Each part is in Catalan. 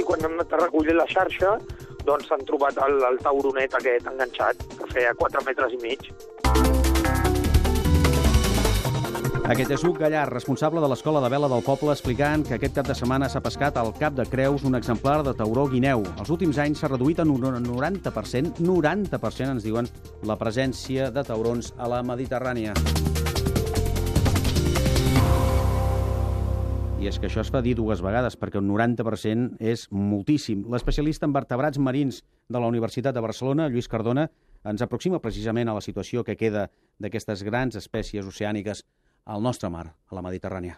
quan hem anat a recollir la xarxa, doncs s'han trobat el tauronet aquest enganxat, que feia 4 metres i mig. Aquest és Hugo Gallar, responsable de l'Escola de Vela del Poble, explicant que aquest cap de setmana s'ha pescat al Cap de Creus un exemplar de tauró guineu. Els últims anys s'ha reduït en un 90% ens diuen, la presència de taurons a la Mediterrània. I és que això es fa dir 2 vegades, perquè un 90% és moltíssim. L'especialista en vertebrats marins de la Universitat de Barcelona, Lluís Cardona, ens aproxima precisament a la situació que queda d'aquestes grans espècies oceàniques al nostre mar, a la Mediterrània.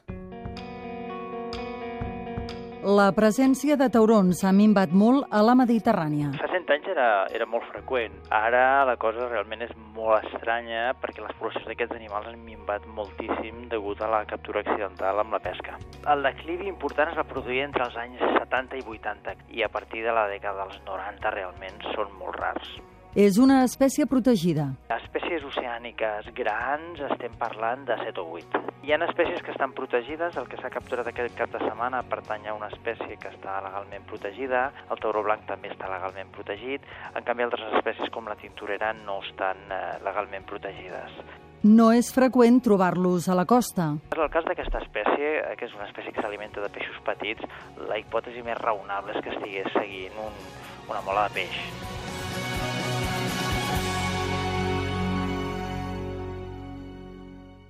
La presència de taurons ha minvat molt a la Mediterrània. Fa 100 anys era molt freqüent. Ara la cosa realment és molt estranya perquè les poblacions d'aquests animals han minvat moltíssim degut a la captura accidental amb la pesca. El declivi important es va produir entre els anys 70 i 80 i a partir de la dècada dels 90 realment són molt rars. És una espècie protegida. Espècies oceàniques grans estem parlant de 7 o 8. Hi ha espècies que estan protegides, el que s'ha capturat aquest cap de setmana pertany a una espècie que està legalment protegida, el tauró blanc també està legalment protegit, en canvi altres espècies com la tintorera no estan legalment protegides. No és freqüent trobar-los a la costa. En el cas d'aquesta espècie, que és una espècie que s'alimenta de peixos petits, la hipòtesi més raonable és que estigués seguint una mola de peix.